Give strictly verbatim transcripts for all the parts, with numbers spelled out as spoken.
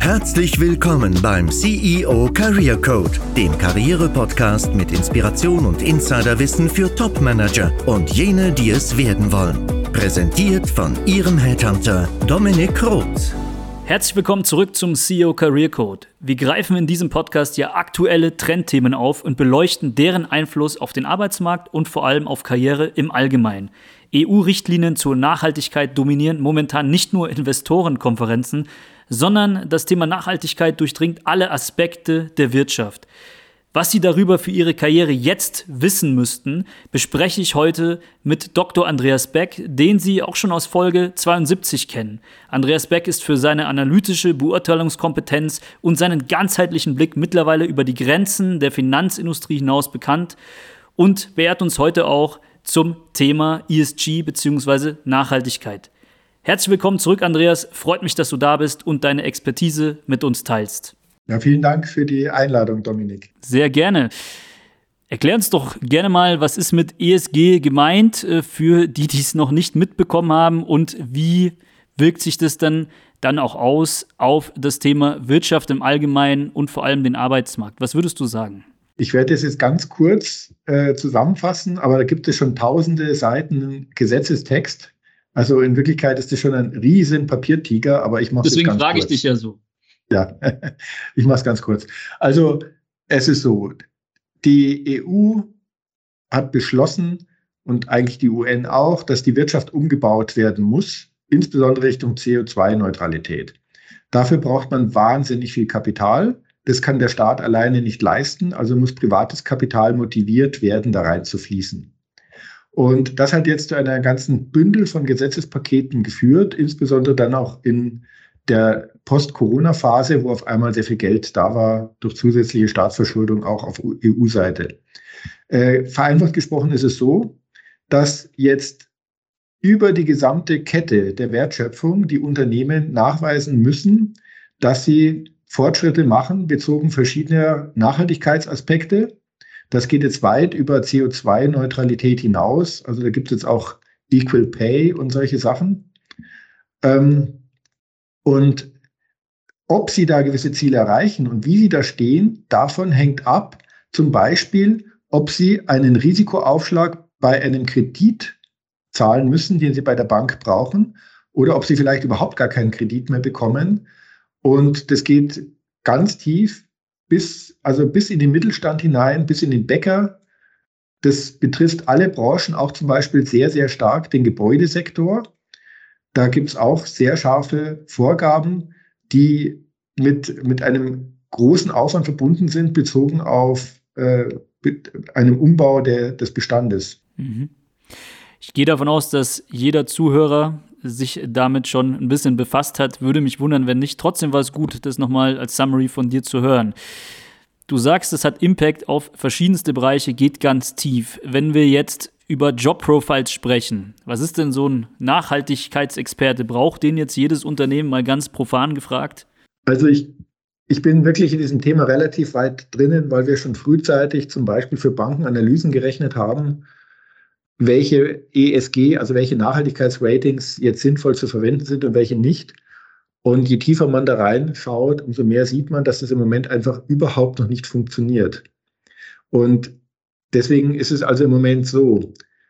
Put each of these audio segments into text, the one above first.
Herzlich willkommen beim C E O Career Code, dem Karriere-Podcast mit Inspiration und Insiderwissen für Top-Manager und jene, die es werden wollen. Präsentiert von Ihrem Headhunter Dominik Roth. Herzlich willkommen zurück zum C E O Career Code. Wir greifen in diesem Podcast ja aktuelle Trendthemen auf und beleuchten deren Einfluss auf den Arbeitsmarkt und vor allem auf Karriere im Allgemeinen. E U-Richtlinien zur Nachhaltigkeit dominieren momentan nicht nur Investorenkonferenzen, sondern das Thema Nachhaltigkeit durchdringt alle Aspekte der Wirtschaft. Was Sie darüber für Ihre Karriere jetzt wissen müssten, bespreche ich heute mit Doktor Andreas Beck, den Sie auch schon aus Folge zweiundsiebzig kennen. Andreas Beck ist für seine analytische Beurteilungskompetenz und seinen ganzheitlichen Blick mittlerweile über die Grenzen der Finanzindustrie hinaus bekannt und beehrt uns heute auch zum Thema E S G bzw. Nachhaltigkeit. Herzlich willkommen zurück, Andreas. Freut mich, dass du da bist und deine Expertise mit uns teilst. Ja, vielen Dank für die Einladung, Dominik. Sehr gerne. Erklär uns doch gerne mal, was ist mit E S G gemeint, für die, die es noch nicht mitbekommen haben, und wie wirkt sich das dann, dann auch aus auf das Thema Wirtschaft im Allgemeinen und vor allem den Arbeitsmarkt? Was würdest du sagen? Ich werde das jetzt ganz kurz äh, zusammenfassen, aber da gibt es schon tausende Seiten Gesetzestext. Also in Wirklichkeit ist das schon ein riesen Papiertiger, aber ich mache es ganz kurz. Deswegen frage ich dich ja so. Ja, ich mache es ganz kurz. Also es ist so, die E U hat beschlossen und eigentlich die U N auch, dass die Wirtschaft umgebaut werden muss, insbesondere Richtung C O zwei Neutralität. Dafür braucht man wahnsinnig viel Kapital. Das kann der Staat alleine nicht leisten, also muss privates Kapital motiviert werden, da rein zu fließen. Und das hat jetzt zu einer ganzen Bündel von Gesetzespaketen geführt, insbesondere dann auch in der Post-Corona-Phase, wo auf einmal sehr viel Geld da war, durch zusätzliche Staatsverschuldung auch auf E U-Seite. Äh, vereinfacht gesprochen ist es so, dass jetzt über die gesamte Kette der Wertschöpfung die Unternehmen nachweisen müssen, dass sie Fortschritte machen, bezogen verschiedener Nachhaltigkeitsaspekte. Das geht jetzt weit über C O zwei Neutralität hinaus. Also da gibt es jetzt auch Equal Pay und solche Sachen. Ähm, und ob sie da gewisse Ziele erreichen und wie sie da stehen, davon hängt ab, zum Beispiel, ob sie einen Risikoaufschlag bei einem Kredit zahlen müssen, den sie bei der Bank brauchen, oder ob sie vielleicht überhaupt gar keinen Kredit mehr bekommen. Und das geht ganz tief bis, also bis in den Mittelstand hinein, bis in den Bäcker. Das betrifft alle Branchen, auch zum Beispiel sehr, sehr stark den Gebäudesektor. Da gibt es auch sehr scharfe Vorgaben, die mit, mit einem großen Aufwand verbunden sind, bezogen auf äh, einem Umbau der, des Bestandes. Mhm. Ich gehe davon aus, dass jeder Zuhörer sich damit schon ein bisschen befasst hat. Würde mich wundern, wenn nicht. Trotzdem war es gut, das nochmal als Summary von dir zu hören. Du sagst, es hat Impact auf verschiedenste Bereiche, geht ganz tief. Wenn wir jetzt über Jobprofiles sprechen, was ist denn so ein Nachhaltigkeitsexperte? Braucht den jetzt jedes Unternehmen, mal ganz profan gefragt? Also ich, ich bin wirklich in diesem Thema relativ weit drinnen, weil wir schon frühzeitig zum Beispiel für Banken Analysen gerechnet haben, welche E S G, also welche Nachhaltigkeitsratings jetzt sinnvoll zu verwenden sind und welche nicht. Und je tiefer man da reinschaut, umso mehr sieht man, dass das im Moment einfach überhaupt noch nicht funktioniert. Und deswegen ist es also im Moment so,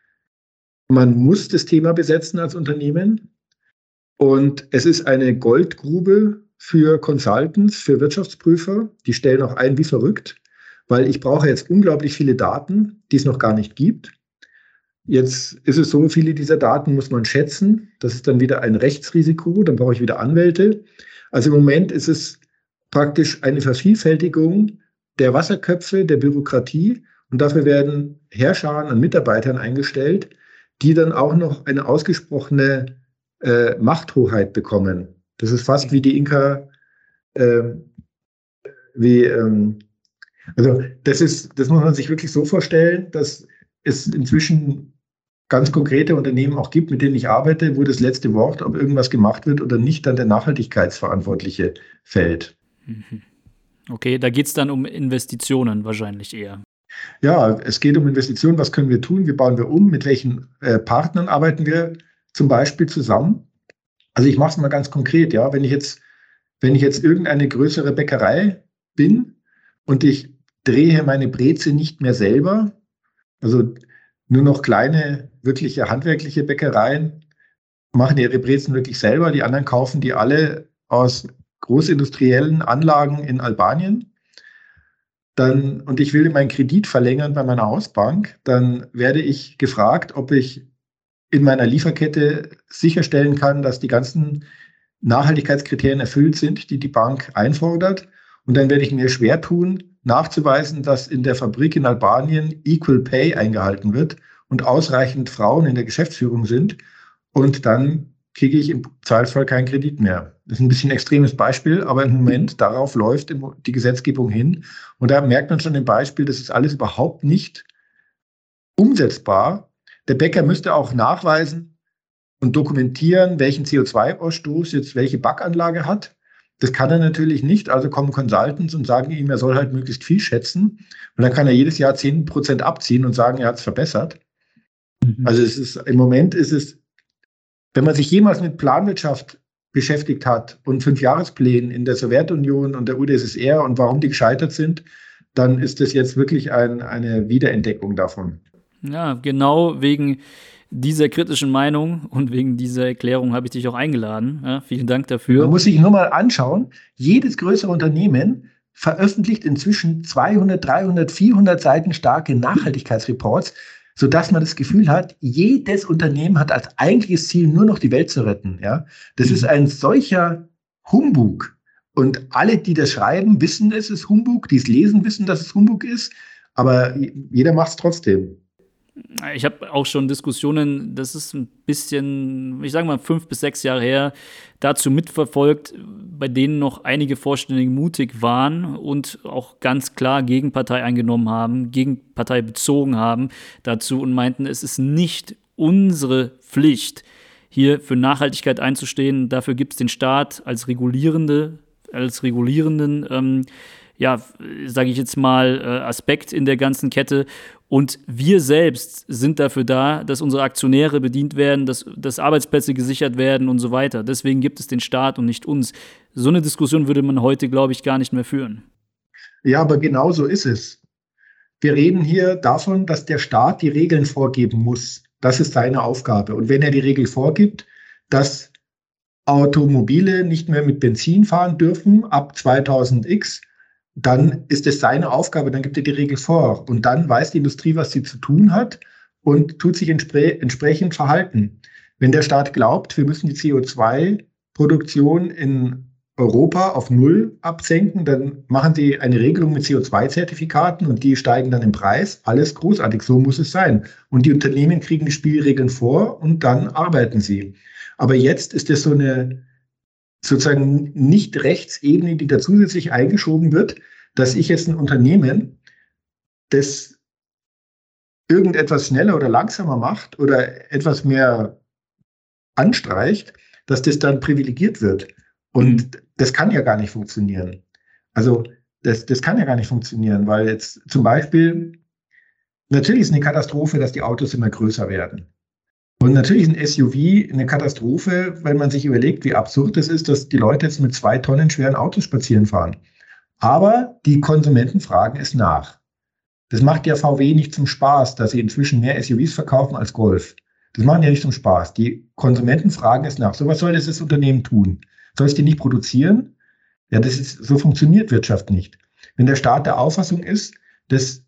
man muss das Thema besetzen als Unternehmen. Und es ist eine Goldgrube für Consultants, für Wirtschaftsprüfer. Die stellen auch ein wie verrückt, weil ich brauche jetzt unglaublich viele Daten, die es noch gar nicht gibt. Jetzt ist es so, viele dieser Daten muss man schätzen. Das ist dann wieder ein Rechtsrisiko, dann brauche ich wieder Anwälte. Also im Moment ist es praktisch eine Vervielfältigung der Wasserköpfe, der Bürokratie. Und dafür werden Heerscharen an Mitarbeitern eingestellt, die dann auch noch eine ausgesprochene äh, Machthoheit bekommen. Das ist fast wie die Inka, äh, wie, ähm, also das ist, das muss man sich wirklich so vorstellen, dass es inzwischen ganz konkrete Unternehmen auch gibt, mit denen ich arbeite, wo das letzte Wort, ob irgendwas gemacht wird oder nicht, dann der Nachhaltigkeitsverantwortliche fällt. Okay, da geht es dann um Investitionen wahrscheinlich eher. Ja, es geht um Investitionen. Was können wir tun? Wie bauen wir um? Mit welchen äh, Partnern arbeiten wir zum Beispiel zusammen? Also ich mache es mal ganz konkret. Ja, wenn ich jetzt wenn ich jetzt irgendeine größere Bäckerei bin und ich drehe meine Breze nicht mehr selber, also nur noch kleine, wirkliche handwerkliche Bäckereien machen ihre Brezen wirklich selber, die anderen kaufen die alle aus großindustriellen Anlagen in Albanien, dann, und ich will meinen Kredit verlängern bei meiner Hausbank, dann werde ich gefragt, ob ich in meiner Lieferkette sicherstellen kann, dass die ganzen Nachhaltigkeitskriterien erfüllt sind, die die Bank einfordert. Und dann werde ich mir schwer tun, nachzuweisen, dass in der Fabrik in Albanien Equal Pay eingehalten wird und ausreichend Frauen in der Geschäftsführung sind. Und dann kriege ich im Zweifelsfall keinen Kredit mehr. Das ist ein bisschen ein extremes Beispiel, aber im Moment darauf läuft die Gesetzgebung hin. Und da merkt man schon im Beispiel, das ist alles überhaupt nicht umsetzbar. Der Bäcker müsste auch nachweisen und dokumentieren, welchen C O zwei Ausstoß jetzt welche Backanlage hat. Das kann er natürlich nicht. Also kommen Consultants und sagen ihm, er soll halt möglichst viel schätzen. Und dann kann er jedes Jahr zehn Prozent abziehen und sagen, er hat es verbessert. Mhm. Also es ist, im Moment ist es, wenn man sich jemals mit Planwirtschaft beschäftigt hat und Fünfjahresplänen in der Sowjetunion und der U d S S R und warum die gescheitert sind, dann ist das jetzt wirklich ein, eine Wiederentdeckung davon. Ja, genau wegen dieser kritischen Meinung und wegen dieser Erklärung habe ich dich auch eingeladen. Ja, vielen Dank dafür. Man muss sich nur mal anschauen, jedes größere Unternehmen veröffentlicht inzwischen zweihundert, dreihundert, vierhundert Seiten starke Nachhaltigkeitsreports, sodass man das Gefühl hat, jedes Unternehmen hat als eigentliches Ziel nur noch die Welt zu retten. Ja? Das ist ein solcher Humbug. Und alle, die das schreiben, wissen, es ist Humbug, die es lesen, wissen, dass es Humbug ist, aber jeder macht es trotzdem. Ich habe auch schon Diskussionen, das ist ein bisschen, ich sage mal fünf bis sechs Jahre her, dazu mitverfolgt, bei denen noch einige Vorstände mutig waren und auch ganz klar Gegenpartei eingenommen haben, Gegenpartei bezogen haben dazu und meinten, es ist nicht unsere Pflicht, hier für Nachhaltigkeit einzustehen. Dafür gibt es den Staat als regulierende, als regulierenden, ähm, ja, sage ich jetzt mal, äh, Aspekt in der ganzen Kette. Und wir selbst sind dafür da, dass unsere Aktionäre bedient werden, dass, dass Arbeitsplätze gesichert werden und so weiter. Deswegen gibt es den Staat und nicht uns. So eine Diskussion würde man heute, glaube ich, gar nicht mehr führen. Ja, aber genau so ist es. Wir reden hier davon, dass der Staat die Regeln vorgeben muss. Das ist seine Aufgabe. Und wenn er die Regel vorgibt, dass Automobile nicht mehr mit Benzin fahren dürfen ab zweitausend X, dann ist es seine Aufgabe, dann gibt er die Regel vor. Und dann weiß die Industrie, was sie zu tun hat und tut sich entspre- entsprechend verhalten. Wenn der Staat glaubt, wir müssen die C O zwei Produktion in Europa auf Null absenken, dann machen sie eine Regelung mit C O zwei Zertifikaten und die steigen dann im Preis. Alles großartig, so muss es sein. Und die Unternehmen kriegen die Spielregeln vor und dann arbeiten sie. Aber jetzt ist es so eine sozusagen nicht Rechtsebene, die da zusätzlich eingeschoben wird, dass ich jetzt ein Unternehmen, das irgendetwas schneller oder langsamer macht oder etwas mehr anstreicht, dass das dann privilegiert wird. Und mhm. das kann ja gar nicht funktionieren. Also das, das kann ja gar nicht funktionieren, weil jetzt zum Beispiel, natürlich ist eine Katastrophe, dass die Autos immer größer werden. Und natürlich ist ein S U V eine Katastrophe, wenn man sich überlegt, wie absurd es ist, dass die Leute jetzt mit zwei Tonnen schweren Autos spazieren fahren. Aber die Konsumenten fragen es nach. Das macht ja V W nicht zum Spaß, dass sie inzwischen mehr S U Vs verkaufen als Golf. Das machen die ja nicht zum Spaß. Die Konsumenten fragen es nach. So was soll das, das Unternehmen tun? Soll es die nicht produzieren? Ja, das ist, so funktioniert Wirtschaft nicht. Wenn der Staat der Auffassung ist, dass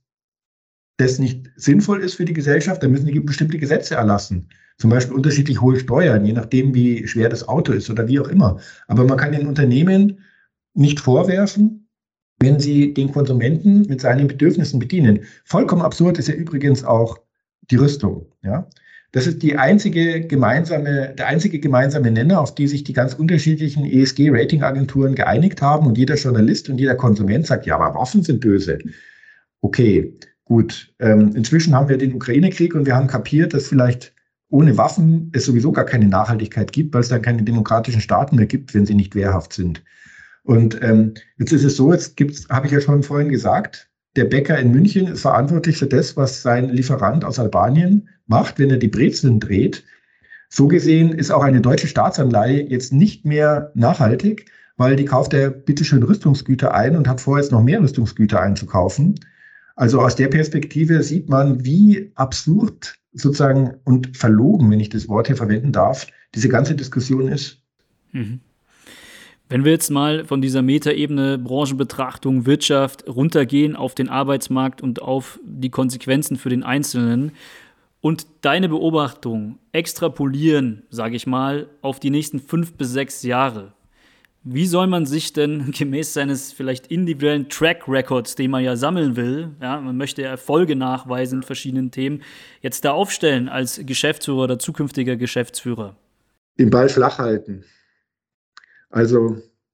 das nicht sinnvoll ist für die Gesellschaft, dann müssen die bestimmte Gesetze erlassen. Zum Beispiel unterschiedlich hohe Steuern, je nachdem, wie schwer das Auto ist oder wie auch immer. Aber man kann den Unternehmen nicht vorwerfen, wenn sie den Konsumenten mit seinen Bedürfnissen bedienen. Vollkommen absurd ist ja übrigens auch die Rüstung. Ja? Das ist die einzige gemeinsame, der einzige gemeinsame Nenner, auf die sich die ganz unterschiedlichen E S G-Ratingagenturen geeinigt haben. Und jeder Journalist und jeder Konsument sagt, ja, aber Waffen sind böse. Okay. Gut, ähm, inzwischen haben wir den Ukraine-Krieg und wir haben kapiert, dass vielleicht ohne Waffen es sowieso gar keine Nachhaltigkeit gibt, weil es dann keine demokratischen Staaten mehr gibt, wenn sie nicht wehrhaft sind. Und ähm, jetzt ist es so, jetzt gibt's, habe ich ja schon vorhin gesagt, der Bäcker in München ist verantwortlich für das, was sein Lieferant aus Albanien macht, wenn er die Brezeln dreht. So gesehen ist auch eine deutsche Staatsanleihe jetzt nicht mehr nachhaltig, weil die kauft ja bitteschön Rüstungsgüter ein und hat vor, jetzt noch mehr Rüstungsgüter einzukaufen. Also aus der Perspektive sieht man, wie absurd sozusagen und verlogen, wenn ich das Wort hier verwenden darf, diese ganze Diskussion ist. Mhm. Wenn wir jetzt mal von dieser Metaebene Branchenbetrachtung, Wirtschaft runtergehen auf den Arbeitsmarkt und auf die Konsequenzen für den Einzelnen und deine Beobachtung extrapolieren, sage ich mal, auf die nächsten fünf bis sechs Jahre. Wie soll man sich denn gemäß seines vielleicht individuellen Track Records, den man ja sammeln will, ja, man möchte ja Erfolge nachweisen in verschiedenen Themen, jetzt da aufstellen als Geschäftsführer oder zukünftiger Geschäftsführer? Den Ball flach halten. Also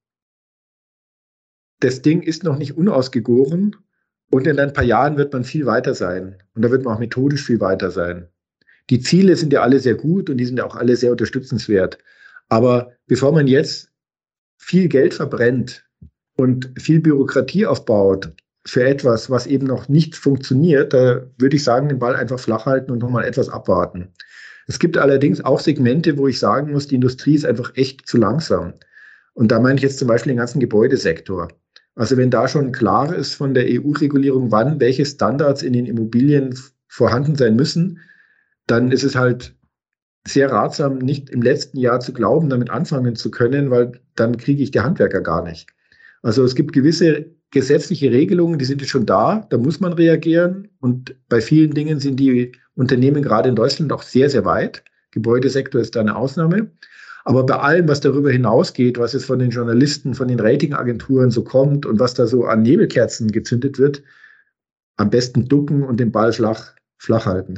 das Ding ist noch nicht unausgegoren und in ein paar Jahren wird man viel weiter sein. Und da wird man auch methodisch viel weiter sein. Die Ziele sind ja alle sehr gut und die sind ja auch alle sehr unterstützenswert. Aber bevor man jetzt viel Geld verbrennt und viel Bürokratie aufbaut für etwas, was eben noch nicht funktioniert, da würde ich sagen, den Ball einfach flach halten und nochmal etwas abwarten. Es gibt allerdings auch Segmente, wo ich sagen muss, die Industrie ist einfach echt zu langsam. Und da meine ich jetzt zum Beispiel den ganzen Gebäudesektor. Also wenn da schon klar ist von der E U-Regulierung, wann welche Standards in den Immobilien vorhanden sein müssen, dann ist es halt sehr ratsam, nicht im letzten Jahr zu glauben, damit anfangen zu können, weil dann kriege ich die Handwerker gar nicht. Also es gibt gewisse gesetzliche Regelungen, die sind jetzt schon da, da muss man reagieren. Und bei vielen Dingen sind die Unternehmen gerade in Deutschland auch sehr, sehr weit. Gebäudesektor ist da eine Ausnahme. Aber bei allem, was darüber hinausgeht, was jetzt von den Journalisten, von den Ratingagenturen so kommt und was da so an Nebelkerzen gezündet wird, am besten ducken und den Ball flach, flach halten.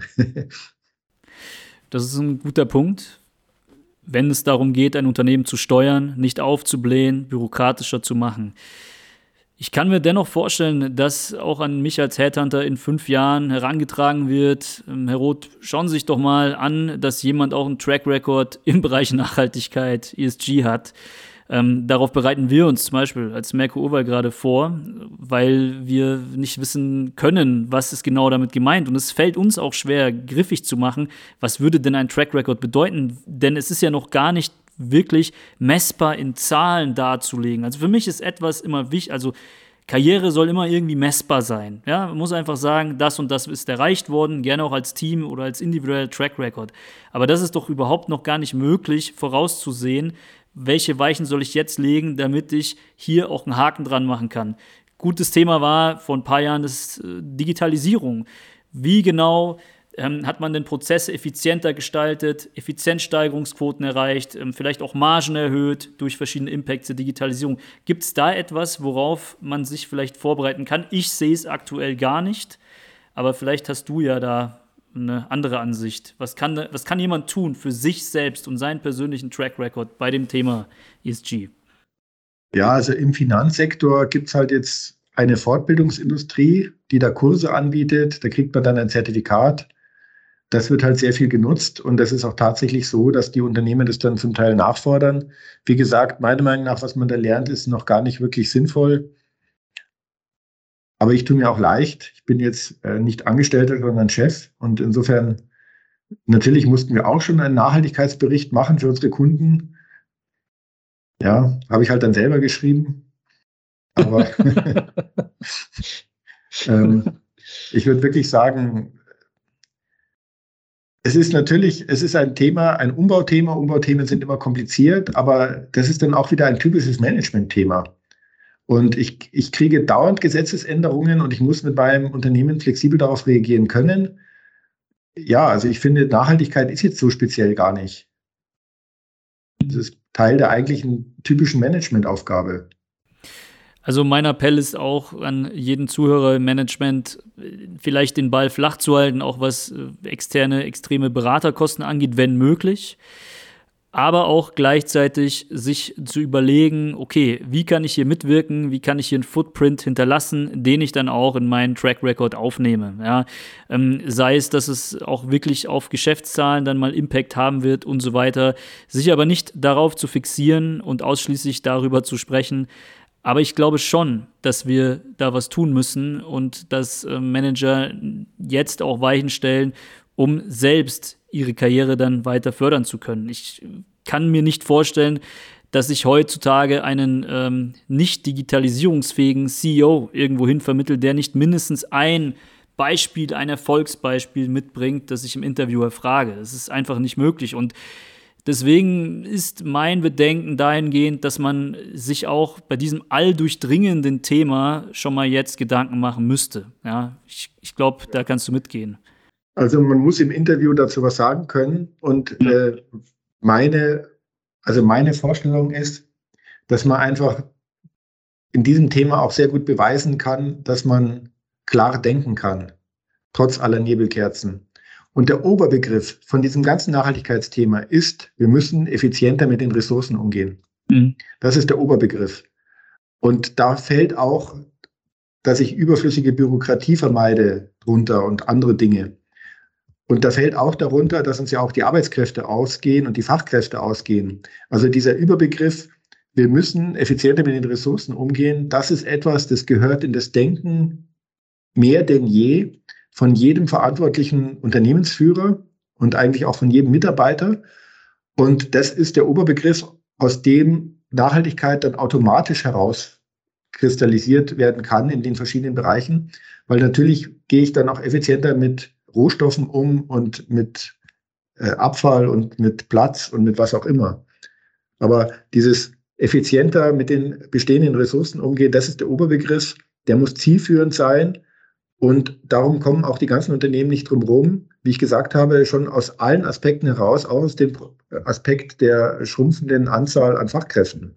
Das ist ein guter Punkt. Wenn es darum geht, ein Unternehmen zu steuern, nicht aufzublähen, bürokratischer zu machen. Ich kann mir dennoch vorstellen, dass auch an mich als Headhunter in fünf Jahren herangetragen wird, Herr Roth, schauen Sie sich doch mal an, dass jemand auch einen Track Record im Bereich Nachhaltigkeit, E S G hat. Ähm, darauf bereiten wir uns zum Beispiel als Merkur Oval gerade vor, weil wir nicht wissen können, was ist genau damit gemeint. Und es fällt uns auch schwer, griffig zu machen, was würde denn ein Track Record bedeuten? Denn es ist ja noch gar nicht wirklich messbar in Zahlen darzulegen. Also für mich ist etwas immer wichtig, also Karriere soll immer irgendwie messbar sein. Ja, man muss einfach sagen, das und das ist erreicht worden, gerne auch als Team oder als individueller Track Record. Aber das ist doch überhaupt noch gar nicht möglich vorauszusehen, welche Weichen soll ich jetzt legen, damit ich hier auch einen Haken dran machen kann. Gutes Thema war vor ein paar Jahren das äh, Digitalisierung. Wie genau ähm, hat man den Prozesse effizienter gestaltet, Effizienzsteigerungsquoten erreicht, ähm, vielleicht auch Margen erhöht durch verschiedene Impacts der Digitalisierung. Gibt es da etwas, worauf man sich vielleicht vorbereiten kann? Ich sehe es aktuell gar nicht, aber vielleicht hast du ja da eine andere Ansicht. Was kann, was kann jemand tun für sich selbst und seinen persönlichen Track Record bei dem Thema E S G? Ja, also im Finanzsektor gibt es halt jetzt eine Fortbildungsindustrie, die da Kurse anbietet. Da kriegt man dann ein Zertifikat. Das wird halt sehr viel genutzt und das ist auch tatsächlich so, dass die Unternehmen das dann zum Teil nachfordern. Wie gesagt, meiner Meinung nach, was man da lernt, ist noch gar nicht wirklich sinnvoll. Aber ich tue mir auch leicht. Ich bin jetzt äh, nicht Angestellter, sondern Chef. Und insofern, natürlich mussten wir auch schon einen Nachhaltigkeitsbericht machen für unsere Kunden. Ja, habe ich halt dann selber geschrieben. Aber ähm, ich würde wirklich sagen, es ist natürlich, es ist ein Thema, ein Umbauthema. Umbauthemen sind immer kompliziert, aber das ist dann auch wieder ein typisches Management-Thema. Und ich, ich kriege dauernd Gesetzesänderungen und ich muss mit meinem Unternehmen flexibel darauf reagieren können. Ja, also ich finde, Nachhaltigkeit ist jetzt so speziell gar nicht. Das ist Teil der eigentlichen typischen Managementaufgabe. Also mein Appell ist auch an jeden Zuhörer im Management, vielleicht den Ball flach zu halten, auch was externe, extreme Beraterkosten angeht, wenn möglich. Aber auch gleichzeitig sich zu überlegen, okay, wie kann ich hier mitwirken, wie kann ich hier einen Footprint hinterlassen, den ich dann auch in meinen Track Record aufnehme. Ja, ähm, sei es, dass es auch wirklich auf Geschäftszahlen dann mal Impact haben wird und so weiter. Sich aber nicht darauf zu fixieren und ausschließlich darüber zu sprechen. Aber ich glaube schon, dass wir da was tun müssen und dass äh, Manager jetzt auch Weichen stellen, um selbst ihre Karriere dann weiter fördern zu können. Ich kann mir nicht vorstellen, dass ich heutzutage einen ähm, nicht digitalisierungsfähigen C E O irgendwohin vermittle, der nicht mindestens ein Beispiel, ein Erfolgsbeispiel mitbringt, das ich im Interview erfrage. Das ist einfach nicht möglich. Und deswegen ist mein Bedenken dahingehend, dass man sich auch bei diesem alldurchdringenden Thema schon mal jetzt Gedanken machen müsste. Ja, ich, ich glaube, da kannst du mitgehen. Also man muss im Interview dazu was sagen können. Und äh, meine, also meine Vorstellung ist, dass man einfach in diesem Thema auch sehr gut beweisen kann, dass man klar denken kann, trotz aller Nebelkerzen. Und der Oberbegriff von diesem ganzen Nachhaltigkeitsthema ist, wir müssen effizienter mit den Ressourcen umgehen. Mhm. Das ist der Oberbegriff. Und da fällt auch, dass ich überflüssige Bürokratie vermeide, drunter und andere Dinge. Und da fällt auch darunter, dass uns ja auch die Arbeitskräfte ausgehen und die Fachkräfte ausgehen. Also dieser Überbegriff, wir müssen effizienter mit den Ressourcen umgehen, das ist etwas, das gehört in das Denken mehr denn je von jedem verantwortlichen Unternehmensführer und eigentlich auch von jedem Mitarbeiter. Und das ist der Oberbegriff, aus dem Nachhaltigkeit dann automatisch herauskristallisiert werden kann in den verschiedenen Bereichen, weil natürlich gehe ich dann auch effizienter mit Rohstoffen um und mit äh, Abfall und mit Platz und mit was auch immer. Aber dieses effizienter mit den bestehenden Ressourcen umgehen, das ist der Oberbegriff, der muss zielführend sein. Und darum kommen auch die ganzen Unternehmen nicht drum rum, wie ich gesagt habe, schon aus allen Aspekten heraus, auch aus dem Aspekt der schrumpfenden Anzahl an Fachkräften.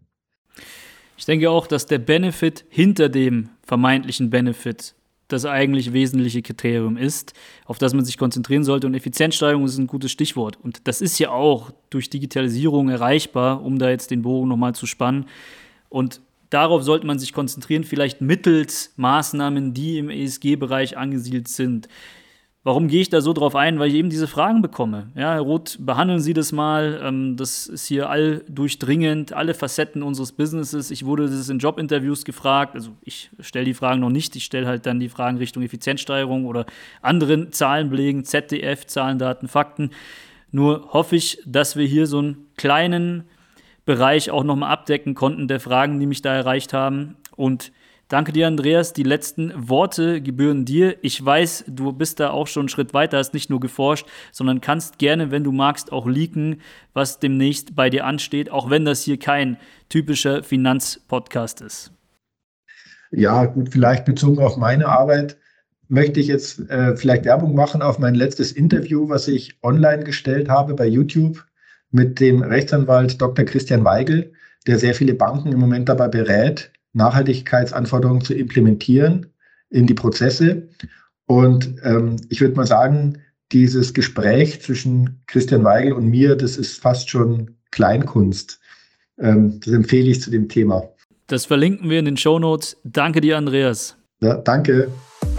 Ich denke auch, dass der Benefit hinter dem vermeintlichen Benefit das eigentlich wesentliche Kriterium ist, auf das man sich konzentrieren sollte. Und Effizienzsteigerung ist ein gutes Stichwort. Und das ist ja auch durch Digitalisierung erreichbar, um da jetzt den Bogen nochmal zu spannen. Und darauf sollte man sich konzentrieren, vielleicht mittels Maßnahmen, die im E S G-Bereich angesiedelt sind. Warum gehe ich da so drauf ein? Weil ich eben diese Fragen bekomme. Ja, Herr Roth, behandeln Sie das mal. Ähm, das ist hier all durchdringend, alle Facetten unseres Businesses. Ich wurde das in Jobinterviews gefragt. Also ich stelle die Fragen noch nicht. Ich stelle halt dann die Fragen Richtung Effizienzsteigerung oder anderen Zahlenbelegen, Z D F, Zahlen, Daten, Fakten. Nur hoffe ich, dass wir hier so einen kleinen Bereich auch nochmal abdecken konnten der Fragen, die mich da erreicht haben. Und danke dir, Andreas. Die letzten Worte gebühren dir. Ich weiß, du bist da auch schon einen Schritt weiter, hast nicht nur geforscht, sondern kannst gerne, wenn du magst, auch leaken, was demnächst bei dir ansteht, auch wenn das hier kein typischer Finanzpodcast ist. Ja, gut, vielleicht bezogen auf meine Arbeit möchte ich jetzt äh, vielleicht Werbung machen auf mein letztes Interview, was ich online gestellt habe bei YouTube mit dem Rechtsanwalt Doktor Christian Weigel, der sehr viele Banken im Moment dabei berät, Nachhaltigkeitsanforderungen zu implementieren in die Prozesse. Und ähm, ich würde mal sagen, dieses Gespräch zwischen Christian Weigel und mir, das ist fast schon Kleinkunst. Ähm, das empfehle ich zu dem Thema. Das verlinken wir in den Shownotes. Danke dir, Andreas. Ja, danke.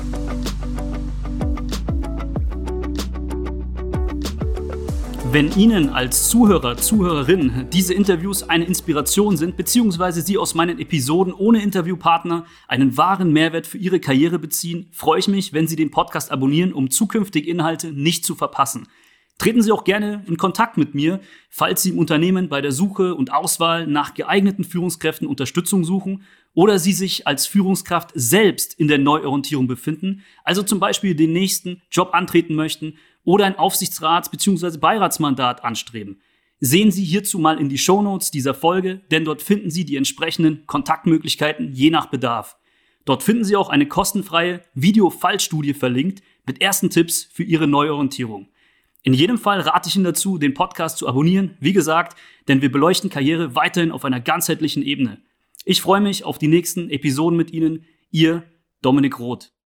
Wenn Ihnen als Zuhörer, Zuhörerin diese Interviews eine Inspiration sind, beziehungsweise Sie aus meinen Episoden ohne Interviewpartner einen wahren Mehrwert für Ihre Karriere beziehen, freue ich mich, wenn Sie den Podcast abonnieren, um zukünftige Inhalte nicht zu verpassen. Treten Sie auch gerne in Kontakt mit mir, falls Sie im Unternehmen bei der Suche und Auswahl nach geeigneten Führungskräften Unterstützung suchen oder Sie sich als Führungskraft selbst in der Neuorientierung befinden, also zum Beispiel den nächsten Job antreten möchten oder ein Aufsichtsrats- bzw. Beiratsmandat anstreben. Sehen Sie hierzu mal in die Shownotes dieser Folge, denn dort finden Sie die entsprechenden Kontaktmöglichkeiten je nach Bedarf. Dort finden Sie auch eine kostenfreie Video-Fallstudie verlinkt mit ersten Tipps für Ihre Neuorientierung. In jedem Fall rate ich Ihnen dazu, den Podcast zu abonnieren, wie gesagt, denn wir beleuchten Karriere weiterhin auf einer ganzheitlichen Ebene. Ich freue mich auf die nächsten Episoden mit Ihnen. Ihr Dominik Roth.